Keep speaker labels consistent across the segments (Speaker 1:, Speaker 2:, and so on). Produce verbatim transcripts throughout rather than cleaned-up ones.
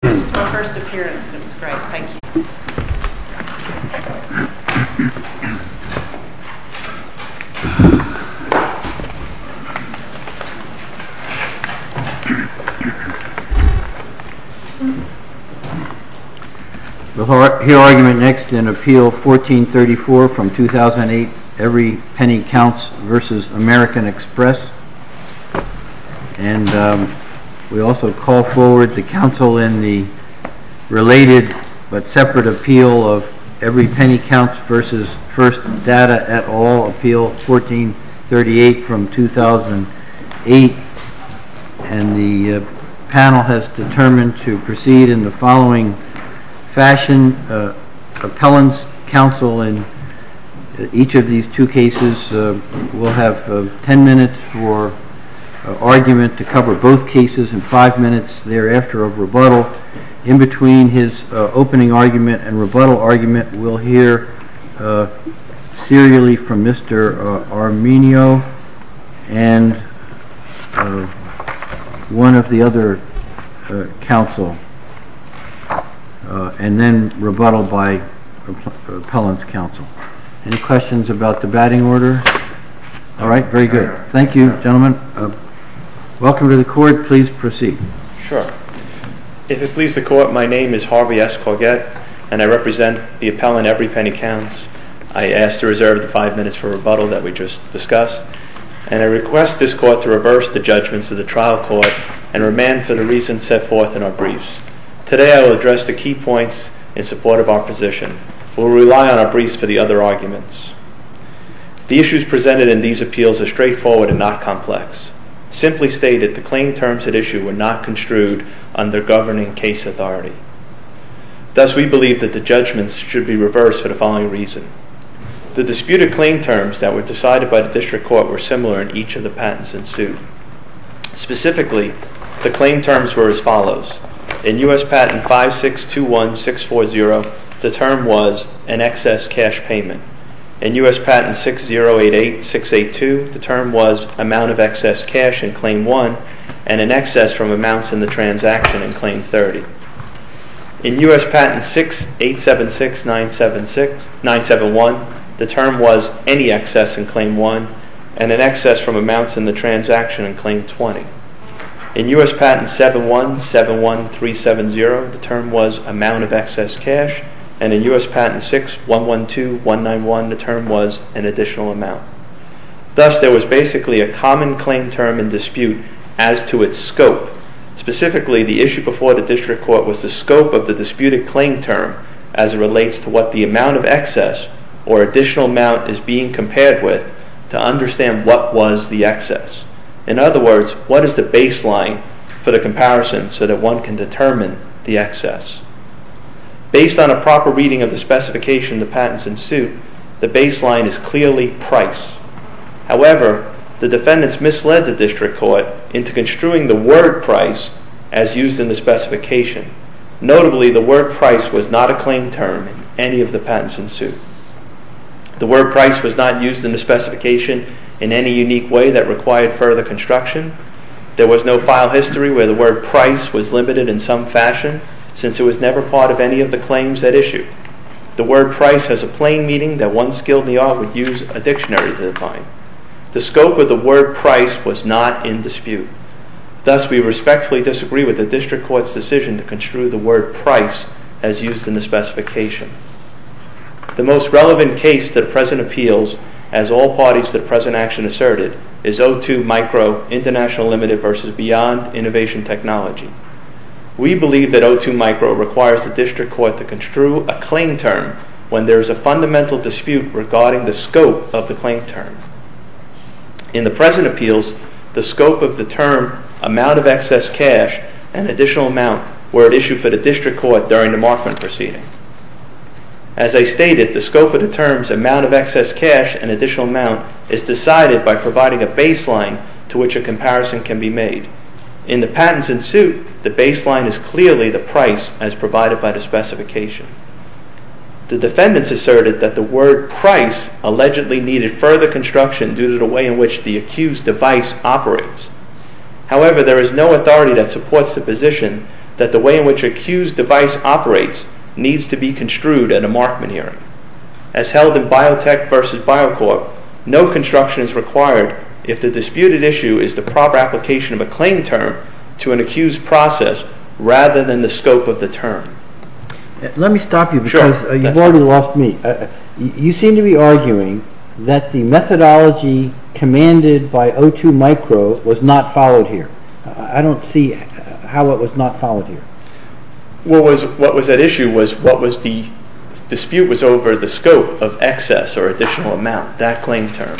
Speaker 1: This is my first appearance, and it was great. Thank you.
Speaker 2: We'll hear argument next in Appeal fourteen thirty-four from two thousand eight, Every Penny Counts versus American Express. And um, we also call forward the counsel in the related but separate appeal of Every Penny Counts versus First Data et al. Appeal fourteen thirty-eight from two thousand eight. And the uh, panel has determined to proceed in the following fashion. Uh, appellants counsel in each of these two cases uh, will have uh, ten minutes for uh, argument to cover both cases and five minutes thereafter of rebuttal. In between his uh, opening argument and rebuttal argument, we'll hear uh, serially from Mister Uh, Arminio and uh, one of the other uh, counsel. Uh, and then rebuttal by appellant's counsel. Any questions about the batting order? All right, very good. Thank you, gentlemen. Uh, welcome to the court. Please proceed.
Speaker 3: Sure. If it please the court, my name is Harvey S. Corgett, and I represent the appellant Every Penny Counts. I ask to reserve the five minutes for rebuttal that we just discussed, and I request this court to reverse the judgments of the trial court and remand for the reasons set forth in our briefs. Today I will address the key points in support of our position. We'll rely on our briefs for the other arguments. The issues presented in these appeals are straightforward and not complex. Simply stated, the claim terms at issue were not construed under governing case authority. Thus, we believe that the judgments should be reversed for the following reason. The disputed claim terms that were decided by the district court were similar in each of the patents in suit. Specifically, the claim terms were as follows. In U S Patent five six two one six four zero, the term was an excess cash payment. In U S Patent six zero eight eight six eight two, the term was amount of excess cash in Claim one and an excess from amounts in the transaction in Claim thirty. In U S Patent six eight seven six nine seven one, the term was any excess in Claim one and an excess from amounts in the transaction in Claim twenty. In U S Patent seven one seven one three seven zero, the term was amount of excess cash, and in U S Patent six one one two one nine one, the term was an additional amount. Thus, there was basically a common claim term in dispute as to its scope. Specifically, the issue before the district court was the scope of the disputed claim term as it relates to what the amount of excess or additional amount is being compared with to understand what was the excess. In other words, what is the baseline for the comparison so that one can determine the excess? Based on a proper reading of the specification of the patents in suit, the baseline is clearly price. However, the defendants misled the district court into construing the word price as used in the specification. Notably, the word price was not a claim term in any of the patents in suit. The word price was not used in the specification in any unique way that required further construction. There was no file history where the word price was limited in some fashion, since it was never part of any of the claims at issue. The word price has a plain meaning that one skilled in the art would use a dictionary to define. The scope of the word price was not in dispute. Thus, we respectfully disagree with the district court's decision to construe the word price as used in the specification. The most relevant case to the present appeals, as all parties to the present action asserted, is O two Micro International Limited versus Beyond Innovation Technology. We believe that O two Micro requires the district court to construe a claim term when there is a fundamental dispute regarding the scope of the claim term. In the present appeals, the scope of the term amount of excess cash and additional amount were at issue for the district court during the Markman proceeding. As I stated, the scope of the terms amount of excess cash and additional amount is decided by providing a baseline to which a comparison can be made. In the patents in suit, the baseline is clearly the price as provided by the specification. The defendants asserted that the word price allegedly needed further construction due to the way in which the accused device operates. However, there is no authority that supports the position that the way in which accused device operates needs to be construed at a Markman hearing. As held in Biotech versus Biocorp, no construction is required if the disputed issue is the proper application of a claim term to an accused process rather than the scope of the term.
Speaker 2: Let me stop you because
Speaker 3: Sure,
Speaker 2: uh, you've
Speaker 3: that's
Speaker 2: already
Speaker 3: fine.
Speaker 2: lost me. Uh, y- you seem to be arguing that the methodology commanded by O two Micro was not followed here. I I don't see h- how it was not followed here.
Speaker 3: What was what was at issue was what was the dispute was over the scope of excess or additional amount, that claim term.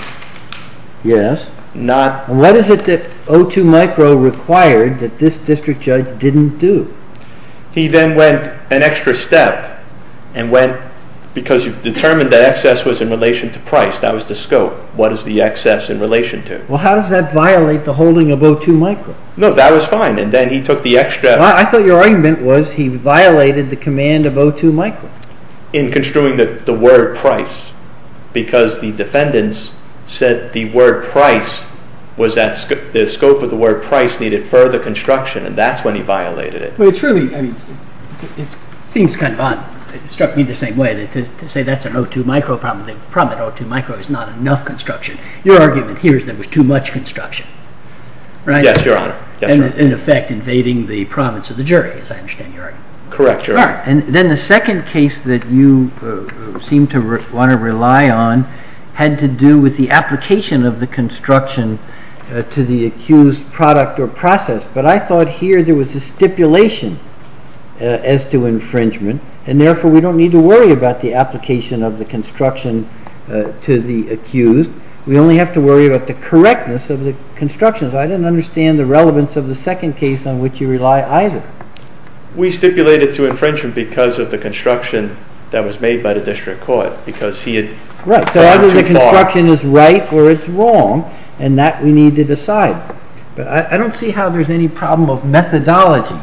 Speaker 2: Yes.
Speaker 3: Not
Speaker 2: And what is it that O two Micro required that this district judge didn't do?
Speaker 3: he then went an extra step and went, because you determined that excess was in relation to price, that was the scope. What is the excess in relation to?
Speaker 2: Well, how does that violate the holding of O two Micro?
Speaker 3: No, that was fine. And then he took the extra
Speaker 2: Well, I thought your argument was he violated the command of O two Micro.
Speaker 3: in construing the, the word price, because the defendants said the word price was that sc- the scope of the word price needed further construction, and that's when he violated it.
Speaker 4: Well, it's really, I mean, it, it seems kind of odd. It struck me the same way, that to, to say that's an O two Micro problem. The problem at O two Micro is not enough construction. Your argument here is there was too much construction, right?
Speaker 3: Yes, Your Honor. Yes,
Speaker 4: and
Speaker 3: Your Honor.
Speaker 4: in effect invading the province of the jury, as I understand your argument.
Speaker 3: Correct, Your
Speaker 2: All
Speaker 3: Honor.
Speaker 2: right. And then the second case that you uh, seem to re- want to rely on had to do with the application of the construction uh, to the accused product or process. But I thought here there was a stipulation uh, as to infringement, and therefore we don't need to worry about the application of the construction uh, to the accused. We only have to worry about the correctness of the construction. So I didn't understand the relevance of the second case on which you rely either.
Speaker 3: We stipulated to infringement because of the construction that was made by the district court, because he had
Speaker 2: Right, so
Speaker 3: gone
Speaker 2: either the
Speaker 3: too far.
Speaker 2: construction is right or it's wrong, and that we need to decide. But I, I don't see how there's any problem of methodology.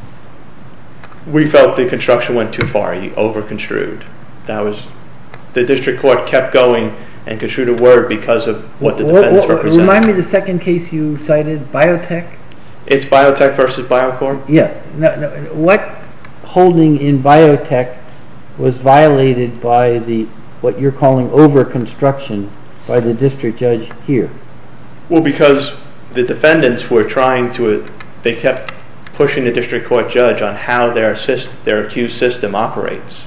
Speaker 3: We felt the construction went too far. He over-construed. That was, the district court kept going and construed a word because of what the
Speaker 2: What-
Speaker 3: defendants
Speaker 2: what-
Speaker 3: represented.
Speaker 2: Remind me the second case you cited, Biotech?
Speaker 3: It's Biotech versus Biocorp.
Speaker 2: Yeah. No, no, what holding in Biotech was violated by the, what you're calling over-construction by the district judge here?
Speaker 3: Well, because the defendants were trying to, they kept pushing the district court judge on how their syst- their accused system operates.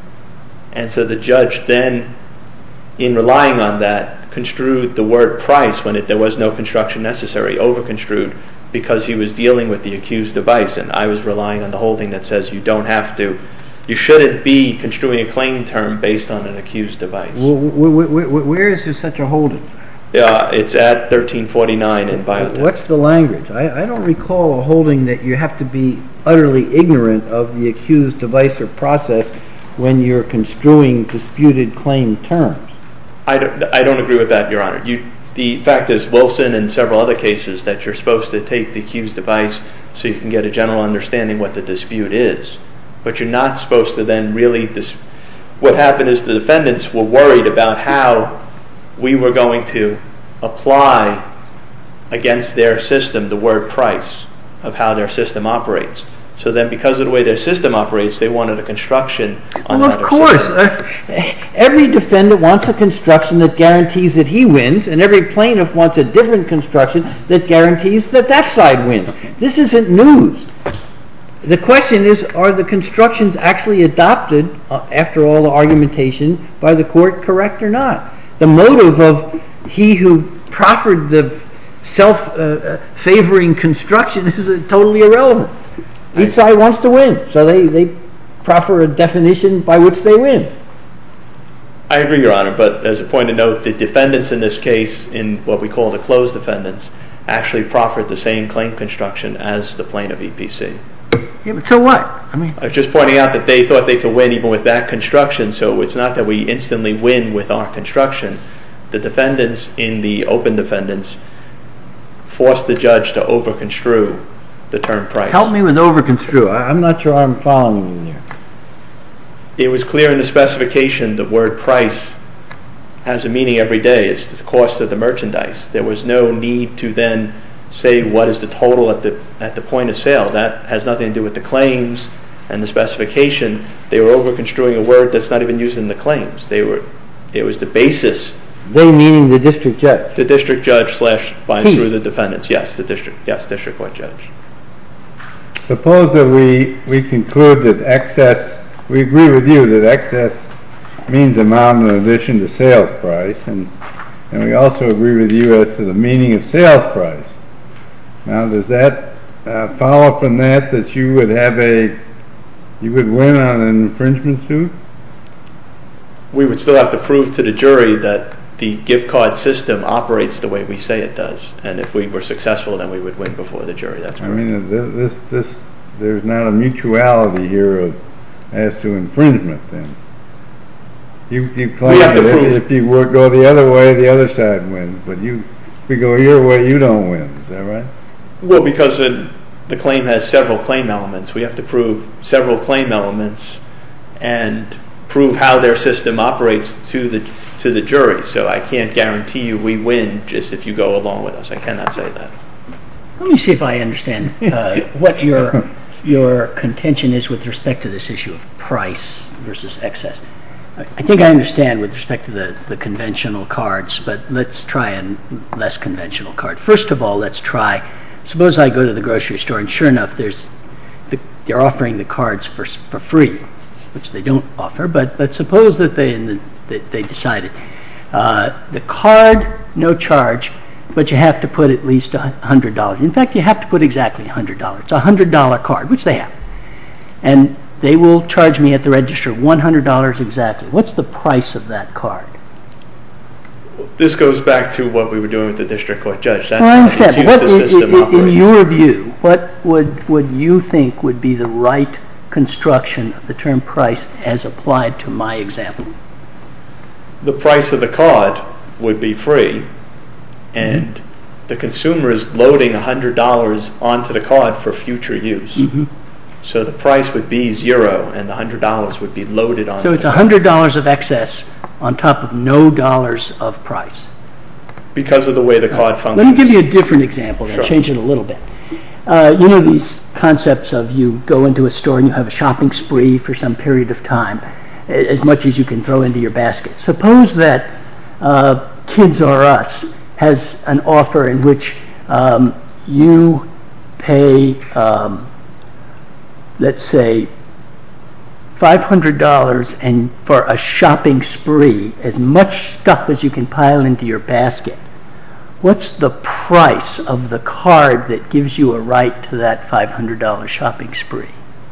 Speaker 3: And so the judge then, in relying on that, construed the word price when it, there was no construction necessary, over-construed, because he was dealing with the accused device. And I was relying on the holding that says you don't have to, you shouldn't be construing a claim term based on an accused device.
Speaker 2: Wh- wh- wh- wh- Where is there such a holding?
Speaker 3: Uh, it's at thirteen forty-nine in Biotech.
Speaker 2: What's the language? I, I don't recall a holding that you have to be utterly ignorant of the accused device or process when you're construing disputed claim terms.
Speaker 3: I don't, I don't agree with that, Your Honor. You, the fact is, Wilson and several other cases, that you're supposed to take the accused device so you can get a general understanding what the dispute is. But you're not supposed to then really... Dis- what happened is the defendants were worried about how we were going to apply against their system the word price of how their system operates. So then because of the way their system operates, they wanted a construction on
Speaker 2: Well,
Speaker 3: how
Speaker 2: of
Speaker 3: their
Speaker 2: course.
Speaker 3: system-
Speaker 2: Uh, every defendant wants a construction that guarantees that he wins, and every plaintiff wants a different construction that guarantees that that side wins. This isn't news. The question is, are the constructions actually adopted, uh, after all the argumentation, by the court correct or not? The motive of he who proffered the self-favoring uh, construction is uh, totally irrelevant. Each side wants to win, so they, they proffer a definition by which they win.
Speaker 3: I agree, Your Honor, but as a point of note, the defendants in this case, in what we call the closed defendants, actually proffered the same claim construction as the plaintiff E P C.
Speaker 2: Yeah, but so what? I mean,
Speaker 3: I was just pointing out that they thought they could win even with that construction, so it's not that we instantly win with our construction. The defendants in the open defendants forced the judge to over-construe the term price.
Speaker 2: help me with overconstrue. I, I'm not sure I'm following you there.
Speaker 3: It was clear in the specification the word price has a meaning every day. It's the cost of the merchandise. There was no need to then say what is the total at the at the point of sale. That has nothing to do with the claims and the specification. They were over-construing a word that's not even used in the claims. They were, it was the basis.
Speaker 2: They meaning the district judge?
Speaker 3: The district judge slash by and
Speaker 2: He.
Speaker 3: through the defendants. Yes, the district, yes, district court judge.
Speaker 5: Suppose that we, we conclude that excess, we agree with you that excess means amount in addition to sales price, and, and we also agree with you as to the meaning of sales price. Now, does that uh, follow from that that you would have a, you would win on an infringement suit?
Speaker 3: We would still have to prove to the jury that the gift card system operates the way we say it does, and if we were successful, then we would win before the jury. That's
Speaker 5: I
Speaker 3: correct.
Speaker 5: mean, this, this, this, there's not a mutuality here of, as to infringement then. You, you claim
Speaker 3: We have to
Speaker 5: that
Speaker 3: prove-
Speaker 5: if, if you would go the other way, the other side wins, but you, if we go your way, you don't win, is that right?
Speaker 3: Well, because it, the claim has several claim elements. We have to prove several claim elements and prove how their system operates to the to the jury. So I can't guarantee you we win just if you go along with us. I cannot say that.
Speaker 4: Let me see if I understand uh, what your your contention is with respect to this issue of price versus excess. I I think I understand with respect to the, the conventional cards, but let's try a less conventional card. First of all, let's try, suppose I go to the grocery store and sure enough there's the, they're offering the cards for for free, which they don't offer, but, but suppose that they, in the, that they decided uh, the card, no charge, but you have to put at least one hundred dollars. In fact, you have to put exactly one hundred dollars. It's a one hundred dollar card, which they have. And they will charge me at the register one hundred dollars exactly. What's the price of that card?
Speaker 3: This goes back to what we were doing with the district court judge. That's
Speaker 4: Well, I
Speaker 3: how
Speaker 4: understand,
Speaker 3: the
Speaker 4: but what,
Speaker 3: accused the
Speaker 4: in,
Speaker 3: system
Speaker 4: in, in
Speaker 3: operates.
Speaker 4: your view, what would, would you think would be the right construction of the term price as applied to my example?
Speaker 3: The price of the card would be free, and mm-hmm. the consumer is loading one hundred dollars onto the card for future use. Mm-hmm. So the price would be zero, and the one hundred dollars would be loaded onto
Speaker 4: So it's
Speaker 3: the
Speaker 4: one hundred dollars of excess on top of no dollars of price.
Speaker 3: because of the way the card functions.
Speaker 4: Let me give you a different example and
Speaker 3: Sure.
Speaker 4: change it a little bit. Uh, you know these concepts of you go into a store and you have a shopping spree for some period of time, a- as much as you can throw into your basket. Suppose that uh, Kids R Us has an offer in which um, you pay, um, let's say, five hundred dollars and for a shopping spree, as much stuff as you can pile into your basket. What's the price of the card that gives you a right to that five hundred dollar shopping spree?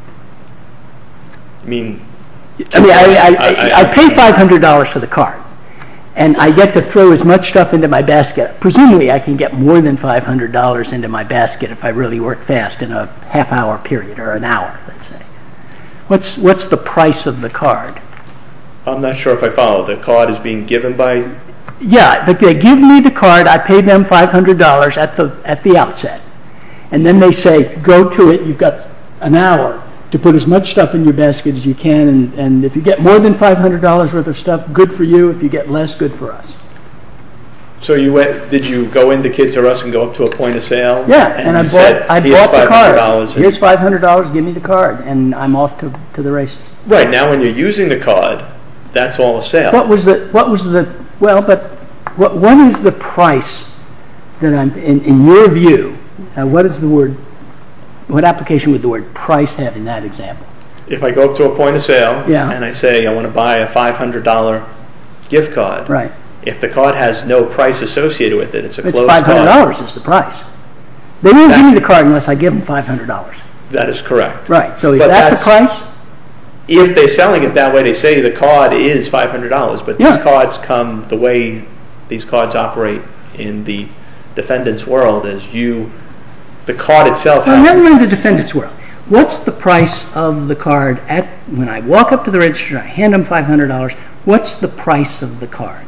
Speaker 3: I mean,
Speaker 4: I mean, I, I,
Speaker 3: I-
Speaker 4: I, I pay five hundred dollars for the card, and I get to throw as much stuff into my basket. Presumably, I can get more than five hundred dollars into my basket if I really work fast in a half-hour period or an hour, let's say. What's what's the price of the card?
Speaker 3: I'm not sure if I follow. The card is being given by.
Speaker 4: Yeah, but they give me the card. I pay them five hundred dollars at the at the outset, and then they say, "Go to it. You've got an hour to put as much stuff in your basket as you can, and, and if you get more than five hundred dollars worth of stuff, good for you. If you get less, good for us."
Speaker 3: So you went? Did you go into Kids R Us and go up to a point of sale?
Speaker 4: Yeah,
Speaker 3: and,
Speaker 4: and I
Speaker 3: you
Speaker 4: bought
Speaker 3: said,
Speaker 4: I
Speaker 3: "Here's
Speaker 4: bought the
Speaker 3: five hundred dollars."
Speaker 4: card. Here's five hundred dollars. Give me the card, and I'm off to, to the races.
Speaker 3: Right now, when you're using the card, that's all a sale.
Speaker 4: What was the what was the well? But what what is the price that I'm in, in your view? Uh, what is the word? What application would the word price have in that example?
Speaker 3: If I go up to a point of sale
Speaker 4: Yeah.
Speaker 3: and I say I want to buy a five hundred dollar gift card,
Speaker 4: Right.
Speaker 3: if the card has no price associated with it, it's a
Speaker 4: It's
Speaker 3: closed
Speaker 4: five hundred
Speaker 3: card.
Speaker 4: dollars is the price. They won't
Speaker 3: That-
Speaker 4: give me the card unless I give them five hundred dollars.
Speaker 3: That is correct.
Speaker 4: Right. So is
Speaker 3: But
Speaker 4: that the
Speaker 3: that's-
Speaker 4: price?
Speaker 3: If they're selling it that way, they say the card is five hundred dollars, but these
Speaker 4: Yeah.
Speaker 3: cards come the way these cards operate in the defendant's world is you, the card itself
Speaker 4: Well,
Speaker 3: has...
Speaker 4: never mind the defendant's world. What's the price of the card at when I walk up to the register? I hand them five hundred dollars. What's the price of the card?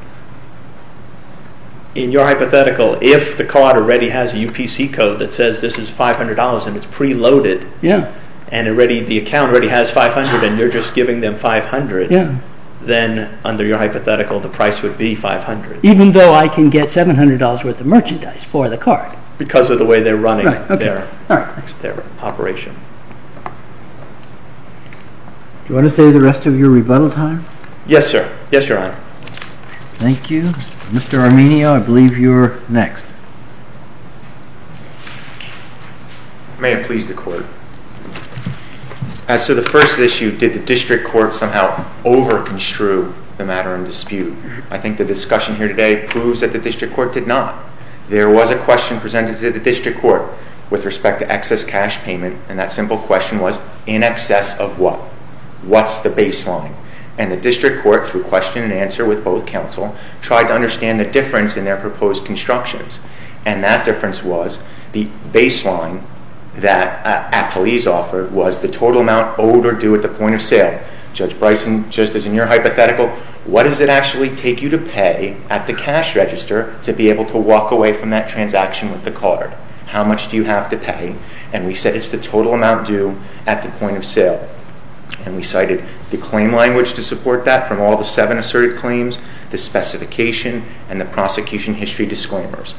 Speaker 3: In your hypothetical, if the card already has a U P C code that says this is five hundred dollars and it's preloaded,
Speaker 4: Yeah.
Speaker 3: and already the account already has five hundred dollars and you're just giving them five hundred dollars,
Speaker 4: Yeah.
Speaker 3: then under your hypothetical, the price would be five hundred dollars.
Speaker 4: Even though I can get seven hundred dollars worth of merchandise for the card.
Speaker 3: because of the way they're running
Speaker 4: Right, okay.
Speaker 3: their,
Speaker 4: All right, thanks.
Speaker 3: their operation.
Speaker 2: Do you want to save the rest of your rebuttal time?
Speaker 3: Yes, sir. Yes, Your Honor.
Speaker 2: Thank you. Mister Arminio, I believe you're next.
Speaker 6: May it please the court. As to the first issue, did the district court somehow over-construe the matter in dispute? I think the discussion here today proves that the district court did not. There was a question presented to the district court with respect to excess cash payment, and that simple question was, in excess of what? What's the baseline? And the district court, through question and answer with both counsel, tried to understand the difference in their proposed constructions. And that difference was the baseline that uh, Appellee's offered was the total amount owed or due at the point of sale. Judge Bryson, just as in your hypothetical, what does it actually take you to pay at the cash register to be able to walk away from that transaction with the card? How much do you have to pay? And we said it's the total amount due at the point of sale. And we cited the claim language to support that from all the seven asserted claims, the specification, and the prosecution history disclaimers.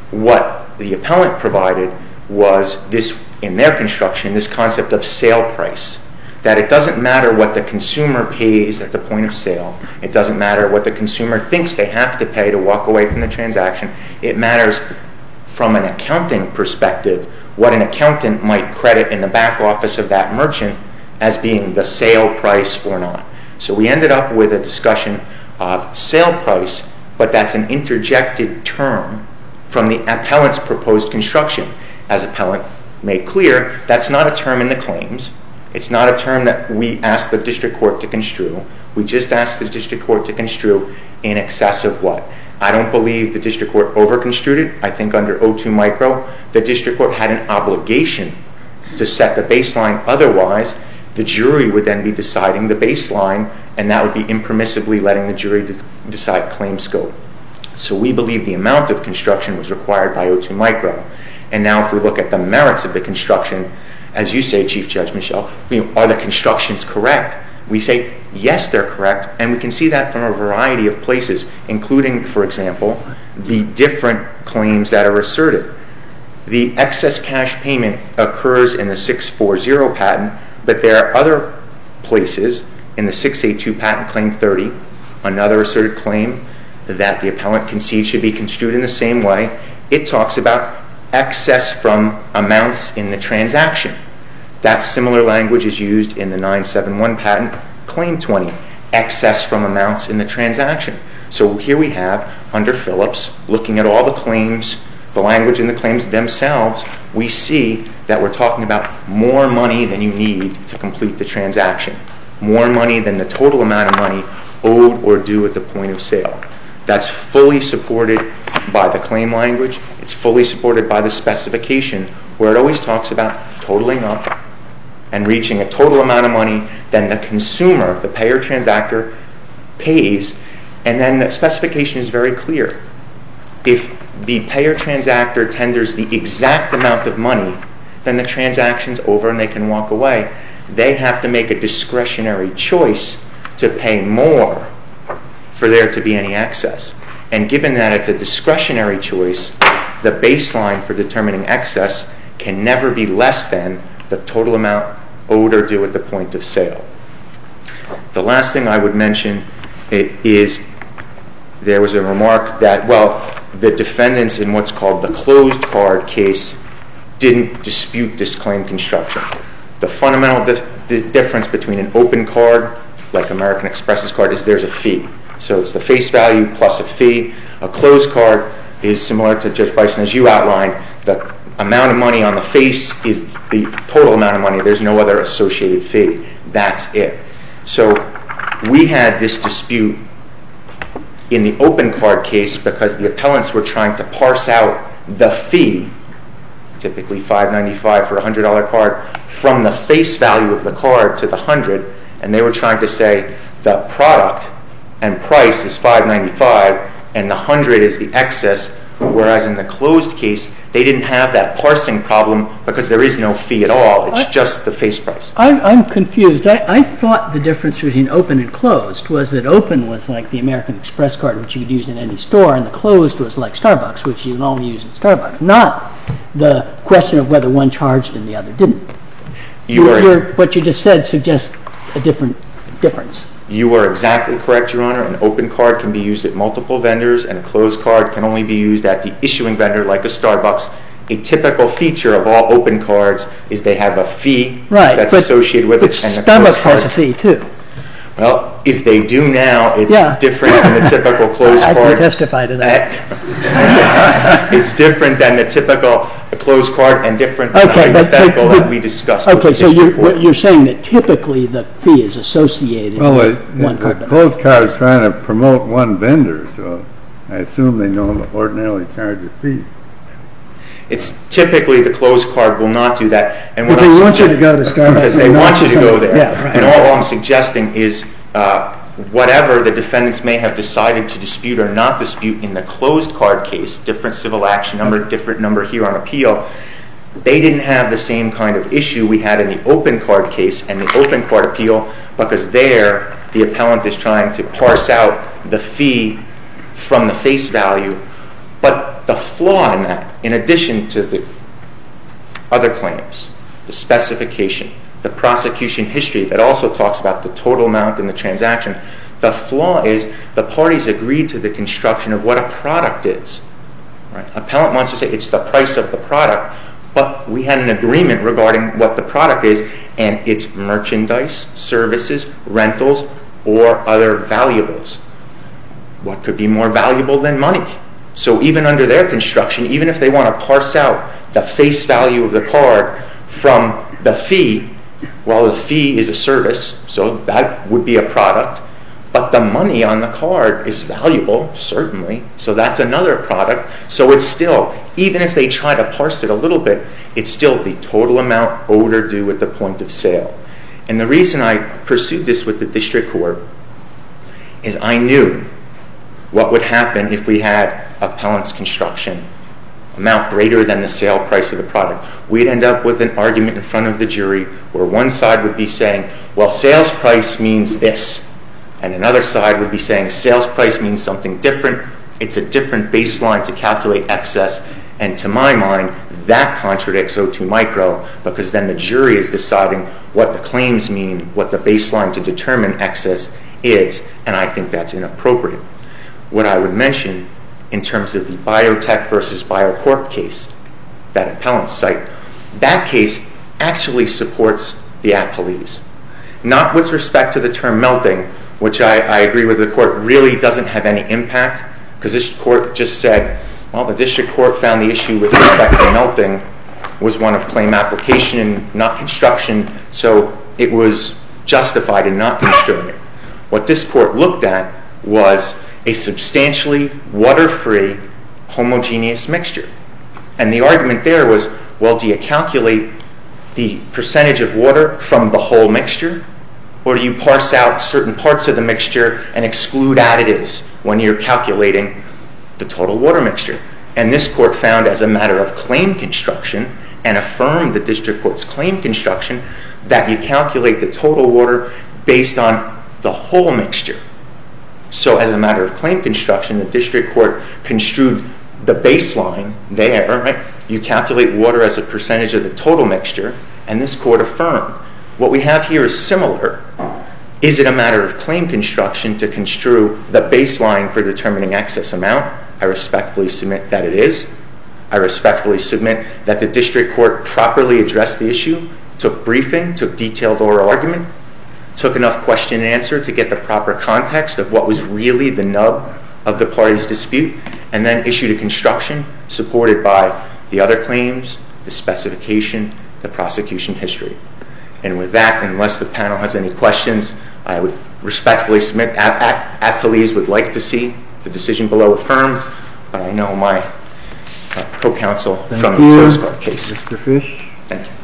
Speaker 6: What the appellant provided was this, in their construction, this concept of sale price. That it doesn't matter what the consumer pays at the point of sale. It doesn't matter what the consumer thinks they have to pay to walk away from the transaction. It matters from an accounting perspective what an accountant might credit in the back office of that merchant as being the sale price or not. So we ended up with a discussion of sale price, but that's an interjected term from the appellant's proposed construction. As appellant made clear, that's not a term in the claims. It's not a term that we asked the district court to construe. We just asked the district court to construe in excess of what? I don't believe the district court over-construed it. I think under O two Micro, the district court had an obligation to set the baseline. Otherwise, the jury would then be deciding the baseline, and that would be impermissibly letting the jury de- decide claim scope. So we believe the amount of construction was required by O two Micro. And now if we look at the merits of the construction, as you say, Chief Judge Michel, you know, are the constructions correct? We say, yes, they're correct, and we can see that from a variety of places, including, for example, the different claims that are asserted. The excess cash payment occurs in the six forty patent, but there are other places in the six eighty-two patent, claim thirty, another asserted claim that the appellant concedes should be construed in the same way. It talks about excess from amounts in the transaction. That similar language is used in the nine seventy-one patent, claim twenty, excess from amounts in the transaction. So here we have, under Phillips, looking at all the claims, the language in the claims themselves, we see that we're talking about more money than you need to complete the transaction, more money than the total amount of money owed or due at the point of sale. That's fully supported by the claim language. It's fully supported by the specification, where it always talks about totaling up and reaching a total amount of money than the consumer, the payer transactor, pays. And then the specification is very clear. If the payer transactor tenders the exact amount of money, then the transaction's over and they can walk away. They have to make a discretionary choice to pay more for there to be any excess. And given that it's a discretionary choice, the baseline for determining excess can never be less than the total amount owed or due at the point of sale. The last thing I would mention is there was a remark that, well, the defendants in what's called the closed card case didn't dispute this claim construction. The fundamental di- di- difference between an open card, like American Express's card, is there's a fee. So it's the face value plus a fee. A closed card is similar to Judge Bison, as you outlined. The amount of money on the face is the total amount of money. There's no other associated fee. That's it. So we had this dispute in the open card case because the appellants were trying to parse out the fee, typically five dollars and ninety-five cents for a one hundred dollars card, from the face value of the card to the one hundred dollars, and they were trying to say the product and price is five dollars and ninety-five cents and the one hundred dollars is the excess, whereas in the closed case, They didn't have that parsing problem because there is no fee at all. It's I, just the face price.
Speaker 4: I'm, I'm confused. I, I thought the difference between open and closed was that open was like the American Express card, which you could use in any store, and the closed was like Starbucks, which you can only use at Starbucks. Not the question of whether one charged and the other didn't.
Speaker 6: You
Speaker 4: you're,
Speaker 6: are,
Speaker 4: you're, what you just said suggests a different difference.
Speaker 6: You are exactly correct, Your Honor. An open card can be used at multiple vendors, and a closed card can only be used at the issuing vendor, like a Starbucks. A typical feature of all open cards is they have a fee
Speaker 4: right,
Speaker 6: that's
Speaker 4: but,
Speaker 6: associated with
Speaker 4: but
Speaker 6: it. And the
Speaker 4: Starbucks
Speaker 6: closed
Speaker 4: has a fee, too.
Speaker 6: Well, if they do now, it's
Speaker 4: yeah.
Speaker 6: different than the typical closed
Speaker 4: I
Speaker 6: card.
Speaker 4: I can testify to that.
Speaker 6: It's different than the typical closed card and different than
Speaker 4: okay,
Speaker 6: the hypothetical
Speaker 4: but, but,
Speaker 6: that we discussed.
Speaker 4: Okay, so you're, you're saying that typically the fee is associated
Speaker 5: well,
Speaker 4: with
Speaker 5: it,
Speaker 4: one
Speaker 5: the,
Speaker 4: card.
Speaker 5: The closed card is trying to promote one vendor, so I assume they don't ordinarily charge a fee.
Speaker 6: It's typically the closed card will not do that.
Speaker 7: And because they want you to go to Starbucks.
Speaker 6: Because they want you to go there.
Speaker 7: Yeah, right.
Speaker 6: And all I'm suggesting is uh, whatever the defendants may have decided to dispute or not dispute in the closed card case, different civil action number, different number here on appeal, they didn't have the same kind of issue we had in the open card case and the open card appeal, because there the appellant is trying to parse out the fee from the face value. But the flaw in that, in addition to the other claims, the specification, the prosecution history that also talks about the total amount in the transaction, the flaw is the parties agreed to the construction of what a product is. Right? Appellant wants to say it's the price of the product, but we had an agreement regarding what the product is, and it's merchandise, services, rentals, or other valuables. What could be more valuable than money? So even under their construction, even if they want to parse out the face value of the card from the fee, well, the fee is a service, so that would be a product. But the money on the card is valuable, certainly, so that's another product. So it's still, even if they try to parse it a little bit, it's still the total amount owed or due at the point of sale. And the reason I pursued this with the district court is I knew what would happen if we had appellant's construction amount greater than the sale price of the product. We'd end up with an argument in front of the jury where one side would be saying, well, sales price means this, and another side would be saying sales price means something different. It's a different baseline to calculate excess, and to my mind, that contradicts O two micro, because then the jury is deciding what the claims mean, what the baseline to determine excess is, and I think that's inappropriate. What I would mention in terms of the Biotech versus BioCorp case, that appellant cite, that case actually supports the appellees. Not with respect to the term melting, which I, I agree with the court really doesn't have any impact, because this court just said, well, the district court found the issue with respect to melting was one of claim application and not construction, so it was justified in not construing it. What this court looked at was a substantially water-free homogeneous mixture. And the argument there was, well, do you calculate the percentage of water from the whole mixture, or do you parse out certain parts of the mixture and exclude additives when you're calculating the total water mixture? And this court found, as a matter of claim construction, and affirmed the district court's claim construction, that you calculate the total water based on the whole mixture. So as a matter of claim construction, the district court construed the baseline there, right? You calculate water as a percentage of the total mixture, and this court affirmed. What we have here is similar. Is it a matter of claim construction to construe the baseline for determining excess amount? I respectfully submit that it is. I respectfully submit that the district court properly addressed the issue, took briefing, took detailed oral argument, took enough question and answer to get the proper context of what was really the nub of the parties' dispute, and then issued a construction supported by the other claims, the specification, the prosecution history. And with that, unless the panel has any questions, I would respectfully submit appellees would like to see the decision below affirmed, but I know my uh, co-counsel from the closed court case.
Speaker 2: Mister Fish.
Speaker 6: Thank you.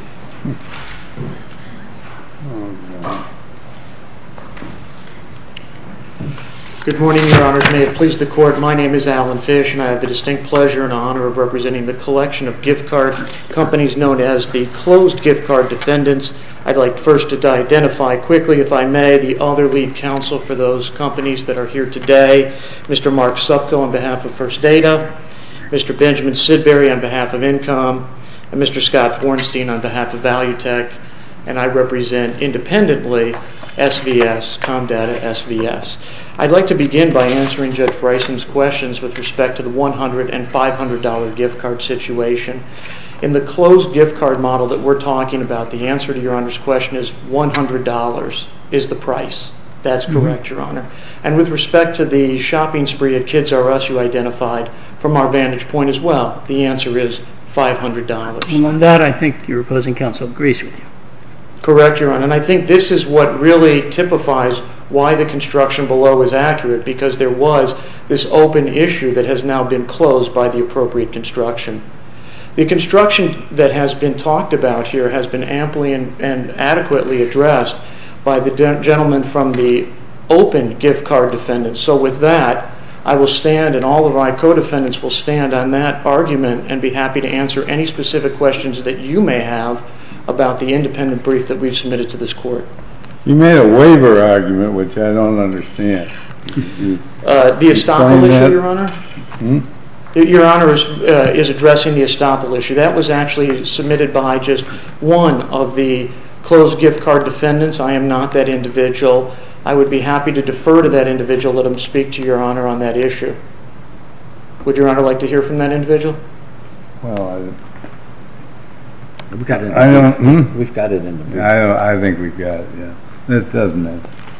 Speaker 7: Good morning, Your Honors. May it please the Court, my name is Alan Fish, and I have the distinct pleasure and honor of representing the collection of gift card companies known as the closed gift card defendants. I'd like first to identify quickly, if I may, the other lead counsel for those companies that are here today, Mister Mark Supko on behalf of First Data, Mister Benjamin Sidbury on behalf of Incom, and Mister Scott Bornstein on behalf of Valutech, and I represent independently S V S, Comdata S V S. I'd like to begin by answering Judge Bryson's questions with respect to the one hundred dollars and five hundred dollars gift card situation. In the closed gift card model that we're talking about, the answer to Your Honor's question is one hundred dollars is the price. That's correct, mm-hmm. Your Honor. And with respect to the shopping spree at Kids R Us you identified, from our vantage point as well, the answer is five hundred dollars.
Speaker 4: And on that, I think your opposing counsel agrees with you.
Speaker 7: Correct, Your Honor. And I think this is what really typifies why the construction below is accurate, because there was this open issue that has now been closed by the appropriate construction. The construction that has been talked about here has been amply and, and adequately addressed by the de- gentleman from the open gift card defendants. So with that, I will stand, and all of my co-defendants will stand on that argument and be happy to answer any specific questions that you may have about the independent brief that we've submitted to this court.
Speaker 5: You made a waiver argument, which I don't understand.
Speaker 7: Uh, the estoppel issue,
Speaker 5: that?
Speaker 7: Your Honor?
Speaker 5: Hmm?
Speaker 7: Your Honor is, uh, is addressing the estoppel issue. That was actually submitted by just one of the closed gift card defendants. I am not that individual. I would be happy to defer to that individual, let him speak to Your Honor on that issue. Would Your Honor like to hear from that individual?
Speaker 5: Well, I...
Speaker 2: We've got it. In
Speaker 5: I don't. Hmm?
Speaker 2: We've got it in the brief.
Speaker 5: I don't, I think we've got it. Yeah, it doesn't it?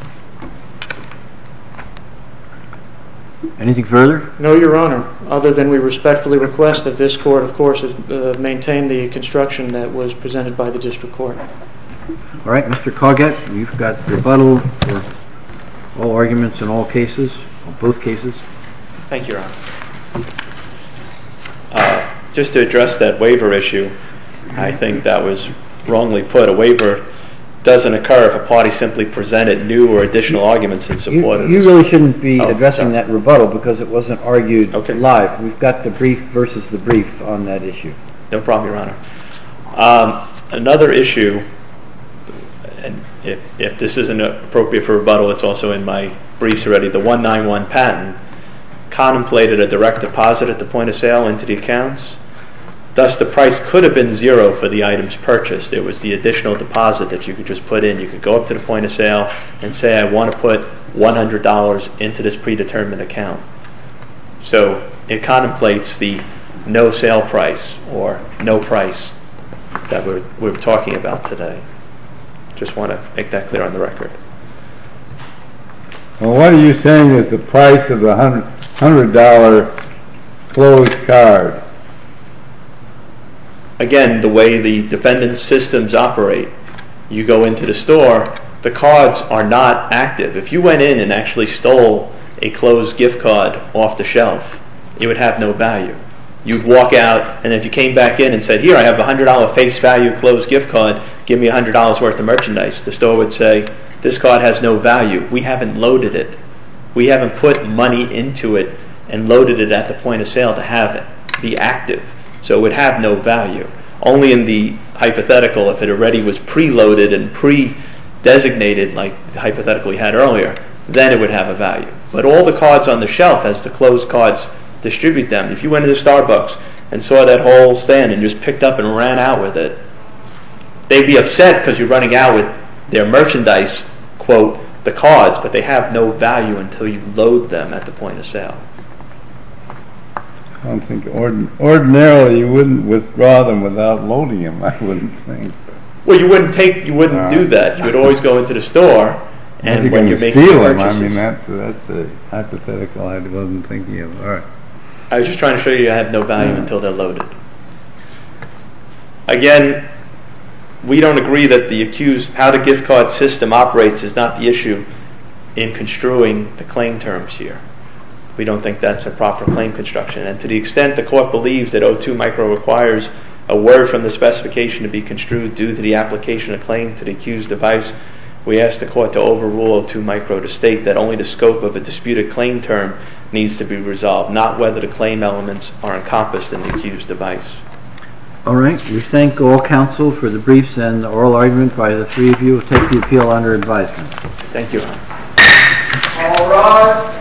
Speaker 2: Anything further?
Speaker 7: No, Your Honor. Other than we respectfully request that this court, of course, uh, maintain the construction that was presented by the district court.
Speaker 2: All right, Mister Coggett, you've got rebuttal for all arguments in all cases, or both cases.
Speaker 3: Thank you, Your Honor. Uh, just to address that waiver issue, I think that was wrongly put. A waiver doesn't occur if a party simply presented new or additional arguments in support
Speaker 2: you,
Speaker 3: of
Speaker 2: You
Speaker 3: this.
Speaker 2: really shouldn't be
Speaker 3: oh,
Speaker 2: addressing
Speaker 3: sorry.
Speaker 2: that rebuttal because it wasn't argued
Speaker 3: okay.
Speaker 2: live. We've got the brief versus the brief on that issue.
Speaker 3: No problem, Your Honor. Um, another issue, and if, if this isn't appropriate for rebuttal, it's also in my briefs already, the one ninety-one patent contemplated a direct deposit at the point of sale into the accounts. Thus, the price could have been zero for the items purchased. It was the additional deposit that you could just put in. You could go up to the point of sale and say, I want to put one hundred dollars into this predetermined account. So it contemplates the no sale price or no price that we're, we're talking about today. Just want to make that clear on the record.
Speaker 5: Well, what are you saying is the price of the one hundred dollar closed card?
Speaker 3: Again, the way the defendant's systems operate, you go into the store, the cards are not active. If you went in and actually stole a closed gift card off the shelf, it would have no value. You'd walk out, and if you came back in and said, here, I have a one hundred dollar face value closed gift card, give me one hundred dollars worth of merchandise, the store would say, this card has no value. We haven't loaded it. We haven't put money into it and loaded it at the point of sale to have it be active. So it would have no value. Only in the hypothetical, if it already was preloaded and pre-designated, like the hypothetical we had earlier, then it would have a value. But all the cards on the shelf, as the closed cards distribute them, if you went into Starbucks and saw that whole stand and just picked up and ran out with it, they'd be upset because you're running out with their merchandise, quote, the cards, but they have no value until you load them at the point of sale.
Speaker 5: I don't think ordin- ordinarily you wouldn't withdraw them without loading them, I wouldn't think.
Speaker 3: Well, you wouldn't take, you wouldn't
Speaker 5: Uh,
Speaker 3: do that. You would always go into the store, and
Speaker 5: you're
Speaker 3: when
Speaker 5: going
Speaker 3: you're
Speaker 5: to
Speaker 3: making
Speaker 5: steal them,
Speaker 3: purchases.
Speaker 5: I mean, that's, that's a hypothetical I wasn't thinking of. All right.
Speaker 3: I was just trying to show you I have no value
Speaker 5: Yeah.
Speaker 3: until they're loaded. Again, we don't agree that the accused, how the gift card system operates is not the issue in construing the claim terms here. We don't think that's a proper claim construction. And to the extent the court believes that O two Micro requires a word from the specification to be construed due to the application of claim to the accused device, We ask the court to overrule O two Micro to state that only the scope of a disputed claim term needs to be resolved, not whether the claim elements are encompassed in the accused device.
Speaker 2: All right, we thank all counsel for the briefs and the oral argument by the three of you. We'll take the appeal under advisement.
Speaker 3: Thank you.
Speaker 8: All rise.